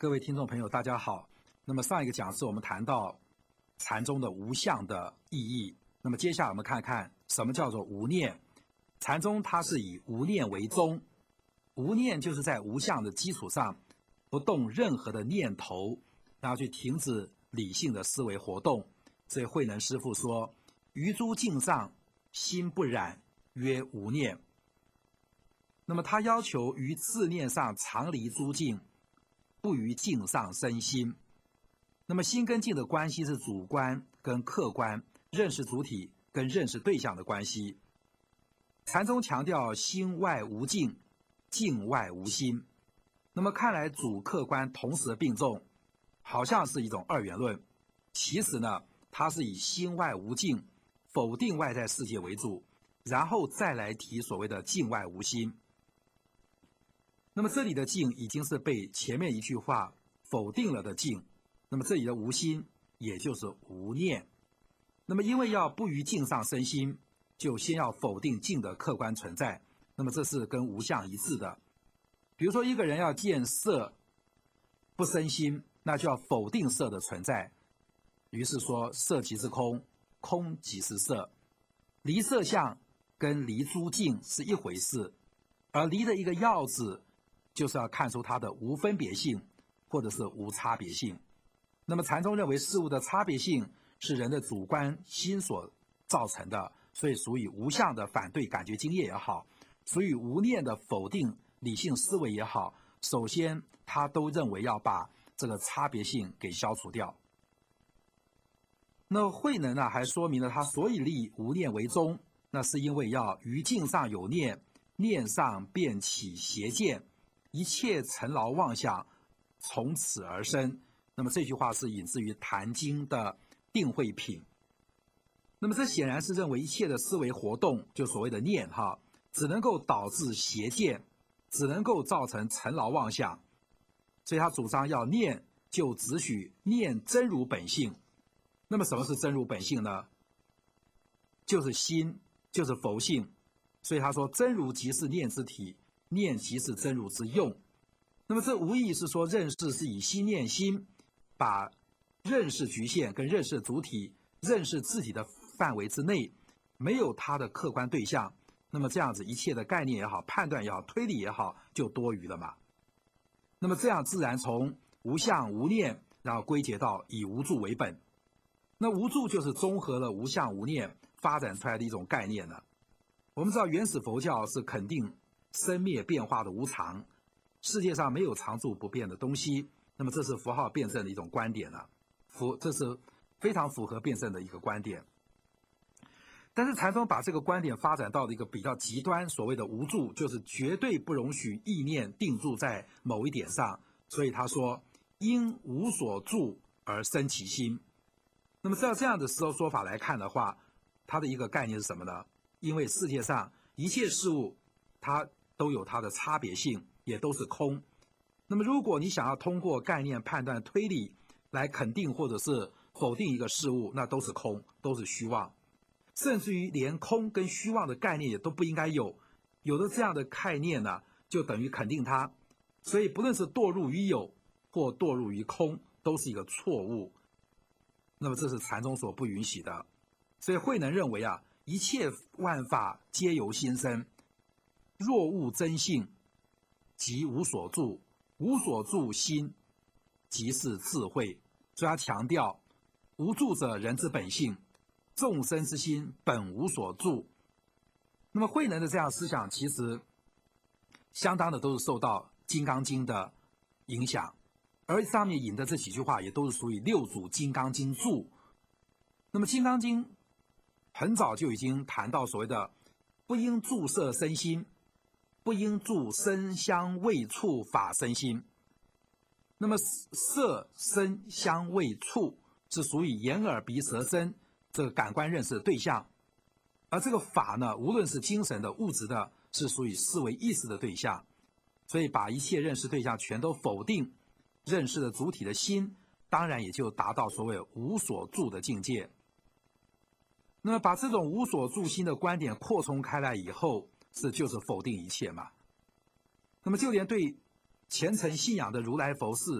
各位听众朋友，大家好。那么上一个讲次我们谈到禅宗的无相的意义。那么接下来我们看看什么叫做无念。禅宗它是以无念为宗，无念就是在无相的基础上不动任何的念头，然后去停止理性的思维活动。所以慧能师父说：“于诸境上心不染，曰无念。”那么他要求于自念上常离诸境，不于境上生心。那么心跟境的关系是主观跟客观，认识主体跟认识对象的关系。禅宗强调心外无境，境外无心。那么看来主客观同时并重，好像是一种二元论。其实呢，它是以心外无境，否定外在世界为主，然后再来提所谓的境外无心。那么这里的境已经是被前面一句话否定了的境，那么这里的无心也就是无念。那么因为要不于境上生心，就先要否定境的客观存在，那么这是跟无相一致的。比如说一个人要见色不生心，那就要否定色的存在，于是说色即是空，空即是色。离色相跟离诸境是一回事，而离的一个要旨就是要看出它的无分别性或者是无差别性。那么禅宗认为事物的差别性是人的主观心所造成的，所以属于无相的反对感觉经验也好，属于无念的否定理性思维也好，首先他都认为要把这个差别性给消除掉。那慧能还说明了他所以立无念为宗，那是因为要于境上有念，念上便起邪见，一切尘劳妄想从此而生。那么这句话是引自于《坛经》的定慧品。那么这显然是认为一切的思维活动，就所谓的念只能够导致邪见，只能够造成尘劳妄想。所以他主张要念就只许念真如本性。那么什么是真如本性呢？就是心，就是佛性。所以他说真如即是念之体，念即是真如之用。那么这无疑是说认识是以心念心，把认识局限跟认识主体、认识自己的范围之内，没有它的客观对象，那么这样子一切的概念也好，判断也好，推理也好，就多余了嘛。那么这样自然从无相无念，然后归结到以无住为本。那无住就是综合了无相无念发展出来的一种概念呢。我们知道原始佛教是肯定生灭变化的无常，世界上没有常住不变的东西，那么这是符号辩证的一种观点了，这是非常符合辩证的一个观点。但是禅宗把这个观点发展到了一个比较极端，所谓的无住，就是绝对不容许意念定住在某一点上，所以他说因无所住而生其心。那么照这样的说法来看的话，它的一个概念是什么呢？因为世界上一切事物它都有它的差别性，也都是空。那么如果你想要通过概念判断推理来肯定或者是否定一个事物，那都是空，都是虚妄。甚至于连空跟虚妄的概念也都不应该有，有了这样的概念呢，就等于肯定它。所以不论是堕入于有或堕入于空，都是一个错误。那么这是禅宗所不允许的。所以慧能认为一切万法皆由心生，若悟真性，即无所住，无所住心，即是智慧。所以他强调无住者人之本性，众生之心本无所住。那么慧能的这样思想其实相当的都是受到《金刚经》的影响，而上面引的这几句话也都是属于六祖《金刚经》注。那么《金刚经》很早就已经谈到所谓的不应住色生心，不应住声香味触法生心。那么色声香味触是属于眼耳鼻舌身这个感官认识的对象，而这个法呢，无论是精神的物质的，是属于思维意识的对象。所以把一切认识对象全都否定，认识的主体的心当然也就达到所谓无所住的境界。那么把这种无所住心的观点扩充开来以后，就是否定一切嘛。那么就连对虔诚信仰的如来佛事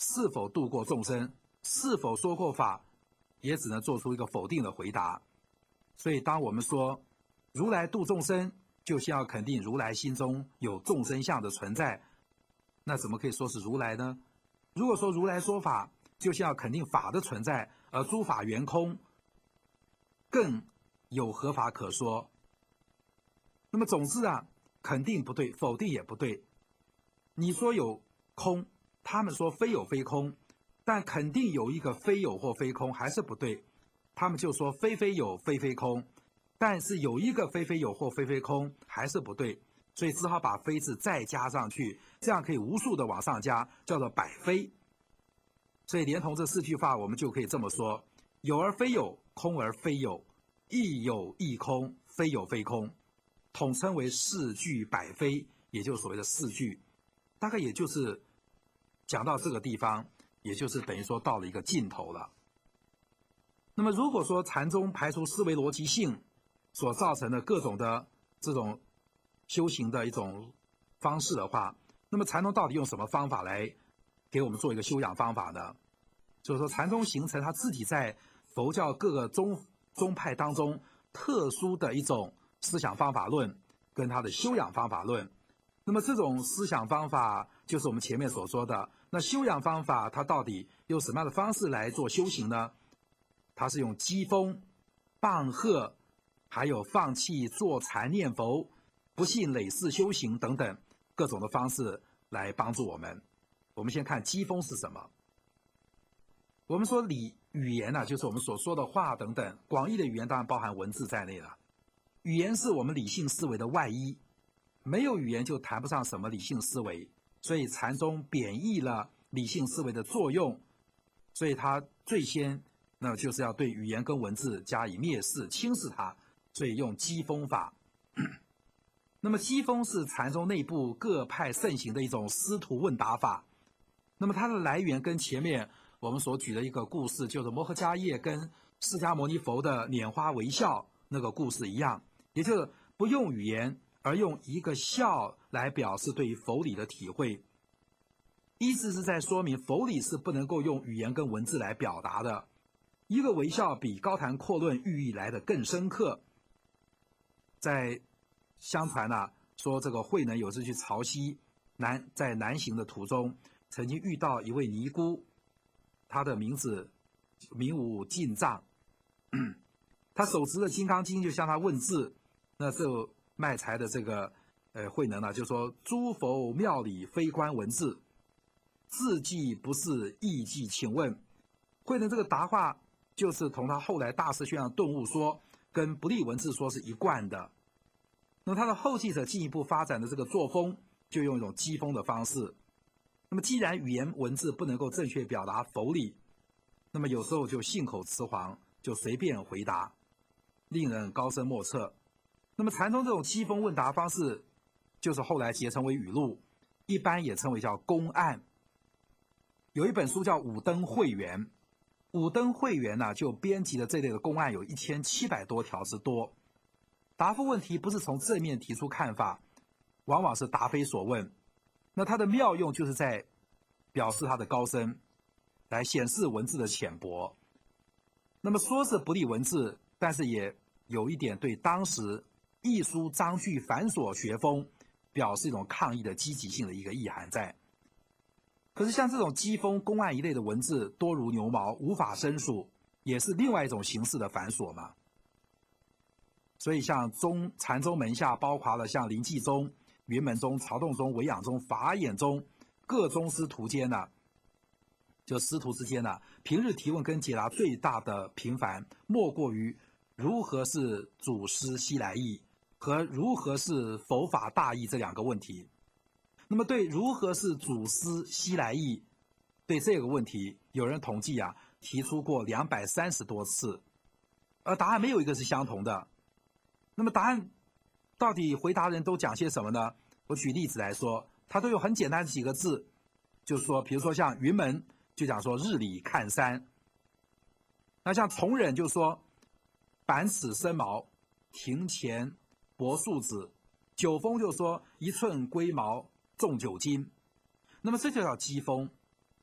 是否度过众生，是否说过法，也只能做出一个否定的回答。所以当我们说如来度众生，就先要肯定如来心中有众生相的存在，那怎么可以说是如来呢？如果说如来说法，就先要肯定法的存在，而诸法圆空，更有何法可说？那么总之啊，肯定不对，否定也不对。你说有空，他们说非有非空，但肯定有一个非有或非空还是不对。他们就说非非有非非空，但是有一个非非有或非非空还是不对，所以只好把非字再加上去，这样可以无数的往上加，叫做百非。所以连同这4句话，我们就可以这么说：有而非有，空而非有，亦有亦空，非有非空，统称为4句百非，也就是所谓的4句。大概也就是讲到这个地方，也就是等于说到了一个尽头了。那么如果说禅宗排除思维逻辑性所造成的各种的这种修行的一种方式的话，那么禅宗到底用什么方法来给我们做一个修养方法呢？就是说禅宗形成他自己在佛教各个宗派当中特殊的一种思想方法论跟他的修养方法论。那么这种思想方法就是我们前面所说的，那修养方法它到底用什么样的方式来做修行呢？它是用讥讽、棒喝，还有放弃坐禅念佛、不信累世修行等等各种的方式来帮助我们。我们先看讥讽是什么。我们说语言呢，就是我们所说的话等等，广义的语言当然包含文字在内了。语言是我们理性思维的外衣，没有语言就谈不上什么理性思维，所以禅宗贬义了理性思维的作用，所以它最先那就是要对语言跟文字加以蔑视、轻视它，所以用讥讽法。那么讥讽是禅宗内部各派盛行的一种师徒问答法。那么它的来源跟前面我们所举的一个故事，就是摩诃迦叶跟释迦牟尼佛的拈花微笑那个故事一样，也就是不用语言，而用一个笑来表示对于佛理的体会。意思是在说明佛理是不能够用语言跟文字来表达的。一个微笑比高谈阔论寓意来得更深刻。在相传说这个慧能有次去潮汐在南行的途中，曾经遇到一位尼姑，她的名字名无尽藏，他手持的《金刚经》就向他问字。那这卖柴的这个慧能就说：诸佛庙里非观文字，字迹不是意迹，请问慧能这个答话就是同他后来大师宣扬顿悟说跟不立文字说是一贯的。那么他的后继者进一步发展的这个作风，就用一种讥讽的方式。那么既然语言文字不能够正确表达佛理，那么有时候就信口雌黄，就随便回答，令人高深莫测。那么禅宗这种讥讽问答方式，就是后来结成为语录，一般也称为叫公案。有一本书叫《五灯会元》，五灯会元就编辑了这类的公案有1700多条之多。答复问题不是从正面提出看法，往往是答非所问。那它的妙用就是在表示它的高深，来显示文字的浅薄。那么说是不立文字，但是也有一点对当时艺书章句繁琐学风表示一种抗议的积极性的一个意涵在。可是像这种讥讽公案一类的文字多如牛毛，无法申述，也是另外一种形式的繁琐嘛。所以像禅宗门下包括了像临济宗、云门宗、曹洞宗、唯养宗、法眼宗各宗师徒间就师徒之间平日提问跟解答最大的频繁，莫过于如何是祖师西来意和如何是佛法大义这2个问题。那么对如何是祖师西来意，对这个问题有人统计提出过230多次，而答案没有一个是相同的。那么答案到底回答人都讲些什么呢？我举例子来说，它都有很简单的几个字，就是说比如说像云门就讲说日里看山，那像崇忍就说板尺生毛，庭前薄树子，九峰就说1寸龟毛重9斤。那么这就叫讥讽。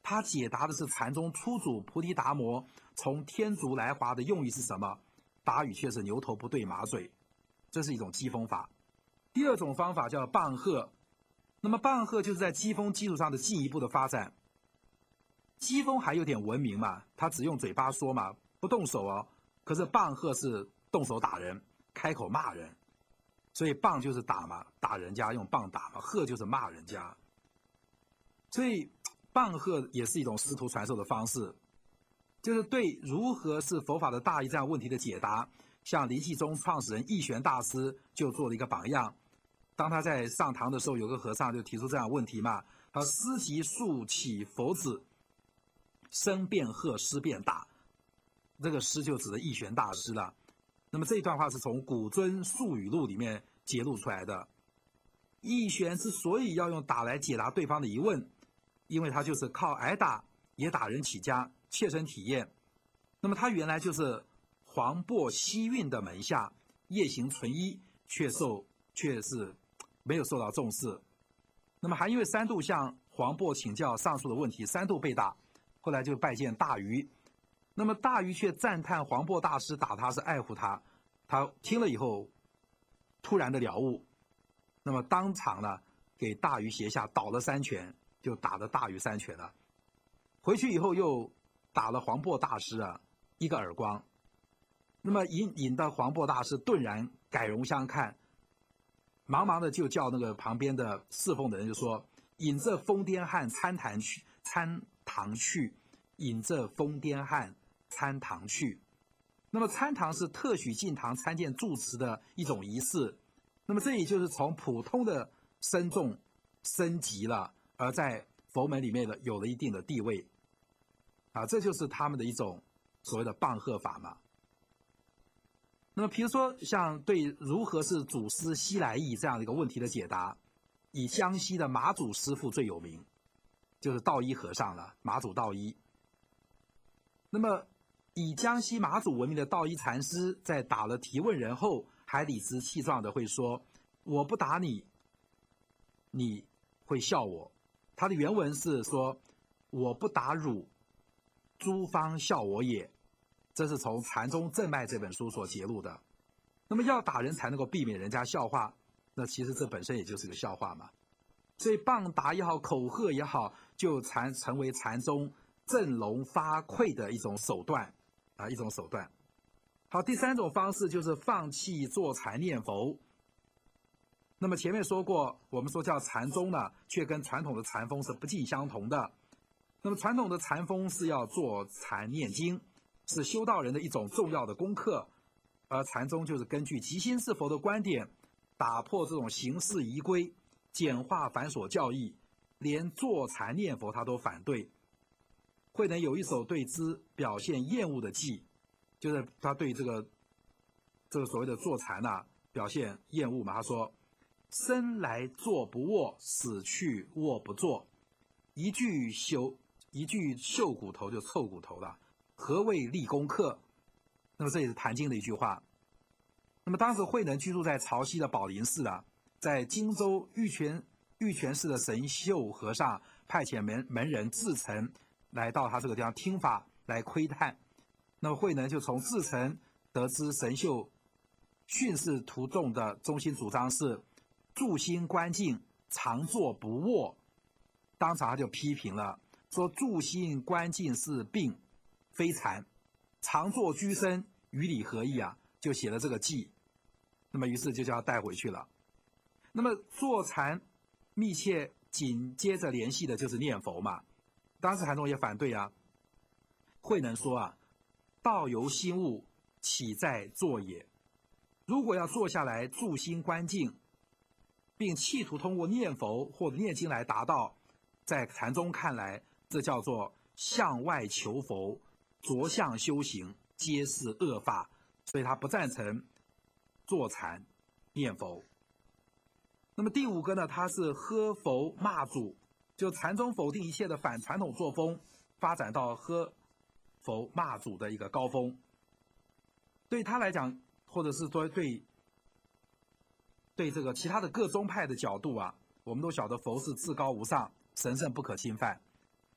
他解答的是禅宗初祖菩提达摩从天竺来华的用意是什么，答语却是牛头不对马嘴，这是一种讥讽法。第二种方法叫棒喝，那么棒喝就是在讥讽基础上的进一步的发展。讥讽还有点文明嘛，他只用嘴巴说嘛，不动手哦。可是棒喝是动手打人，开口骂人，所以棒就是打嘛，打人家用棒打嘛，喝就是骂人家。所以棒喝也是一种师徒传授的方式，就是对如何是佛法的大义这样问题的解答，像灵济宗创始人义玄大师就做了一个榜样。当他在上堂的时候，有个和尚就提出这样的问题嘛，他师即树起佛子，生便喝，师便打。这个师就指的义玄大师了。那么这一段话是从古尊述语录里面揭露出来的。义玄之所以要用打来解答对方的疑问，因为他就是靠挨打也打人起家，切身体验。那么他原来就是黄檗西运的门下，夜行纯一，却是没有受到重视。那么还因为三度向黄檗请教上述的问题，三度被打，后来就拜见大愚。那么大愚却赞叹黄檗大师打他是爱护他，他听了以后突然的了悟，那么当场呢给大愚胁下倒了3拳，就打了大愚3拳了。回去以后又打了黄檗大师1个耳光，那么引得黄檗大师顿然改容相看，忙忙的就叫那个旁边的侍奉的人就说：“引这疯癫汉参堂去，引这疯癫汉参堂去。”那么参堂是特许进堂参见住持的一种仪式，那么这也就是从普通的僧众升级了，而在佛门里面的有了一定的地位这就是他们的一种所谓的棒喝法嘛。那么比如说像对如何是祖师西来意这样的一个问题的解答，以江西的马祖师父最有名，就是道一和尚了，马祖道一。那么以江西马祖闻名的道一禅师，在打了提问人后，还理直气壮的会说：“我不打你，你会笑我。”他的原文是说：“我不打汝，诸方笑我也。”这是从《禅宗正脉》这本书所揭露的。那么要打人才能够避免人家笑话，那其实这本身也就是个笑话嘛。所以棒打也好，口喝也好，就成为禅宗振聋发聩的一种手段一种手段。好，第3种方式就是放弃坐禅念佛。那么前面说过，我们说叫禅宗呢，却跟传统的禅风是不尽相同的。那么传统的禅风是要坐禅念经，是修道人的一种重要的功课，而禅宗就是根据即心是佛的观点，打破这种形式仪规，简化繁琐教义，连坐禅念佛他都反对。慧能有一首对之表现厌恶的偈，就是他对这个所谓的坐禅表现厌恶嘛。他说：“生来坐不卧，死去卧不坐。一具锈骨头就臭骨头了，何谓立功课？”那么这也是《坛经》的一句话。那么当时慧能居住在潮汐的宝林寺在荆州玉泉寺的神秀和尚派遣门人至诚来到他这个地方听法来窥探。那么慧能就从至诚得知神秀训示徒众的中心主张是住心观静，常坐不卧。当场他就批评了，说住心观静是病非禅，常坐居身与理何异就写了这个偈。那么于是就叫他带回去了。那么坐禅密切紧接着联系的就是念佛嘛。当时禅宗也反对慧能说道由心悟，岂在坐也。如果要坐下来住心观静，并企图通过念佛或者念经来达到，在禅宗看来，这叫做向外求佛，着相修行，皆是恶法，所以他不赞成坐禅念佛。那么第5个呢，他是喝佛骂祖，就禅宗否定一切的反传统作风，发展到喝佛骂祖的一个高峰。对他来讲，或者是说对这个其他的各宗派的角度我们都晓得佛是至高无上，神圣不可侵犯。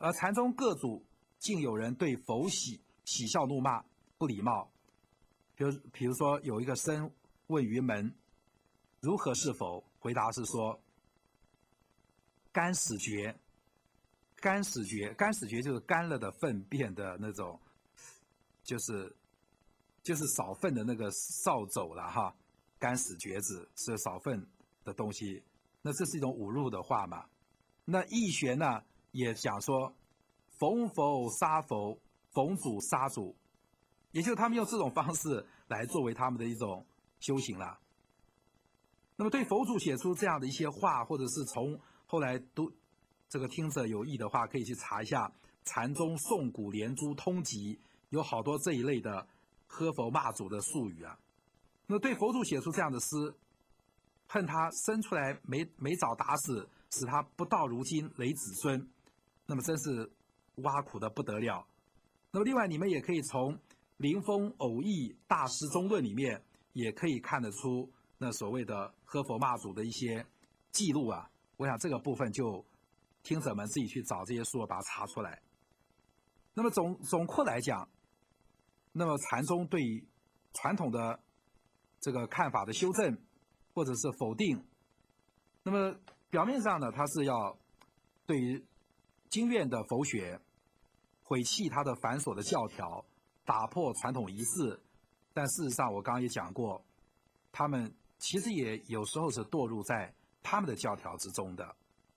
而禅宗各祖竟有人对佛喜笑怒骂，不礼貌。比如说有一个僧问云门如何是佛，回答是说干死绝。干死绝就是干了的粪便的那种，就是扫粪的那个扫帚了哈。干死绝子是扫粪的东西，那这是一种侮辱的话嘛。那义玄呢也讲说逢佛杀佛，逢祖杀祖，也就是他们用这种方式来作为他们的一种修行啦。那么对佛祖写出这样的一些话，或者是从后来都这个听者有意的话，可以去查一下禅宗宋古连珠通集，有好多这一类的喝佛骂祖的术语啊。那对佛祖写出这样的诗，恨他生出来没早打死，使他不到如今累子孙，那么真是挖苦的不得了。那么另外你们也可以从林峰偶义大师中论里面也可以看得出那所谓的喝佛骂祖的一些记录啊。我想这个部分就听者们自己去找这些书把它查出来。那么总括来讲，那么禅宗对于传统的这个看法的修正或者是否定，那么表面上呢，它是要对于经院的佛学毁弃它的繁琐的教条，打破传统仪式，但事实上我刚刚也讲过，他们其实也有时候是堕入在他们的教条之中的。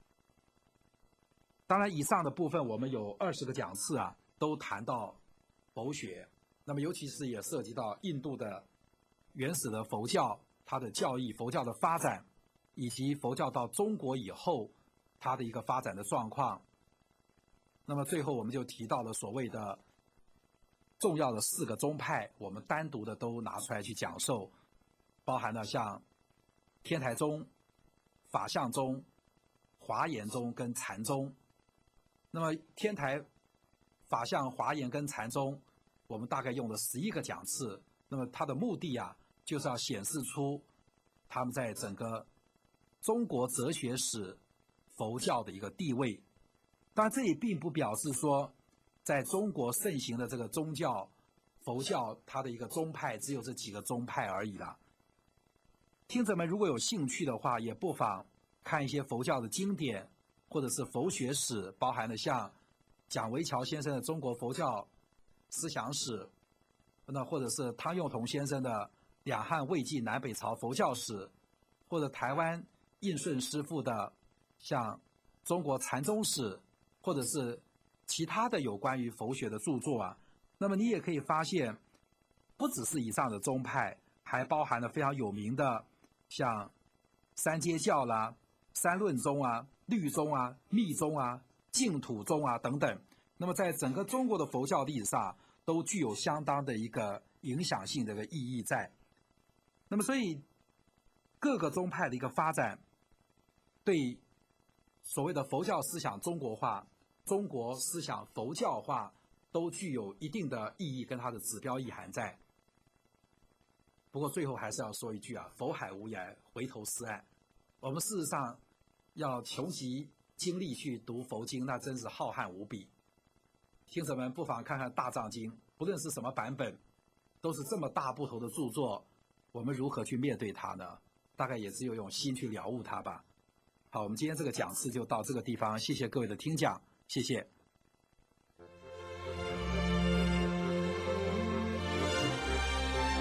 当然以上的部分我们有20个讲次啊，都谈到佛学，那么尤其是也涉及到印度的原始的佛教，它的教义、佛教的发展，以及佛教到中国以后它的一个发展的状况。那么最后我们就提到了所谓的重要的4个宗派，我们单独的都拿出来去讲授，包含了像天台宗、法相宗、华严宗跟禅宗。那么天台、法相、华严跟禅宗，我们大概用了11个讲次。那么它的目的啊，就是要显示出他们在整个中国哲学史佛教的一个地位。当然这也并不表示说在中国盛行的这个宗教佛教它的一个宗派只有这几个宗派而已啦。听者们如果有兴趣的话，也不妨看一些佛教的经典，或者是佛学史，包含了像蒋维乔先生的《中国佛教思想史》，那或者是汤用彤先生的两汉魏晋南北朝佛教史，或者台湾应顺师傅的像中国禅宗史，或者是其他的有关于佛学的著作啊。那么你也可以发现，不只是以上的宗派，还包含了非常有名的像三阶教啦、三论宗啊、律宗啊、密宗啊、净土宗啊等等。那么在整个中国的佛教历史上都具有相当的一个影响性的一个意义在。那么所以各个宗派的一个发展，对所谓的佛教思想中国化、中国思想佛教化都具有一定的意义跟它的指标意涵在。不过最后还是要说一句啊，佛海无涯，回头是岸。我们事实上要穷极精力去读佛经，那真是浩瀚无比。听者们不妨看看大藏经，不论是什么版本，都是这么大部头的著作，我们如何去面对它呢？大概也只有用心去了悟它吧。好，我们今天这个讲次就到这个地方，谢谢各位的听讲，谢谢。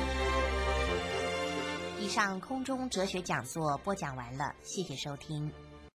以上空中哲学讲座播讲完了，谢谢收听。